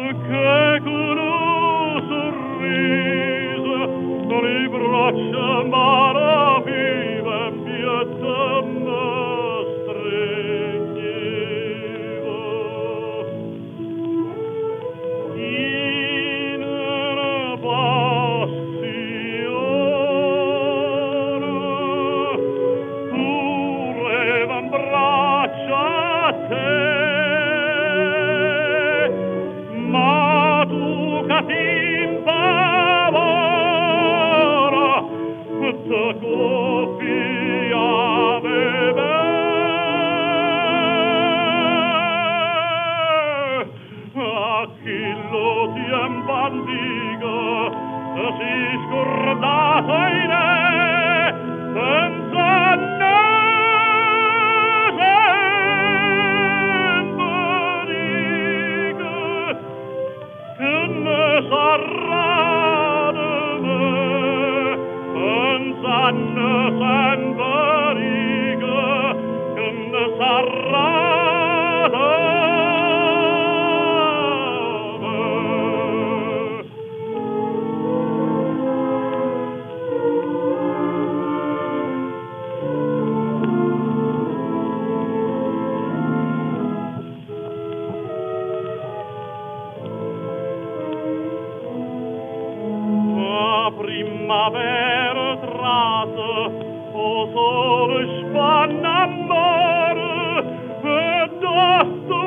che con un sorriso le braccia maravive pietà stringeva. In una passione turrevan braccia a te, ma tu che ti impavora te copiave Achillo ti imbandiga si scordato in e senza sarà de me, pensando sempre riga, che ne sarà de me. Primavera trata, o sole spanna amore, e dosto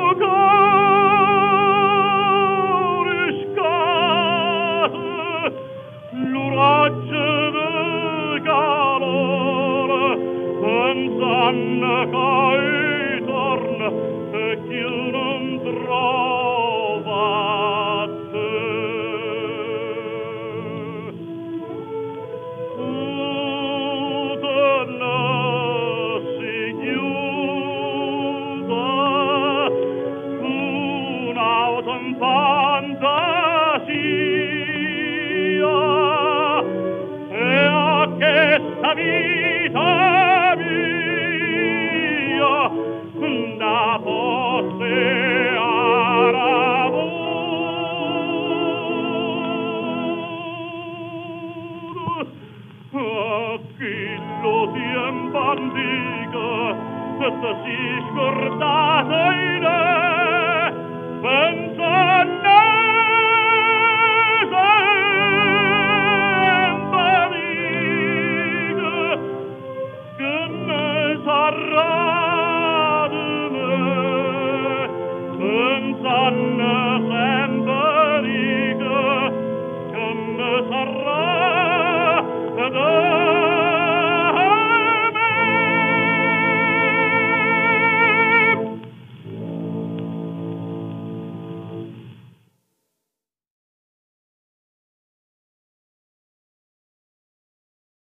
cuore scade, l'uraggio del calore, pensando che torna e chi non trova te. Fantasia e a questa vita mia da posse aravur Achillo ti imbandiga se si scordato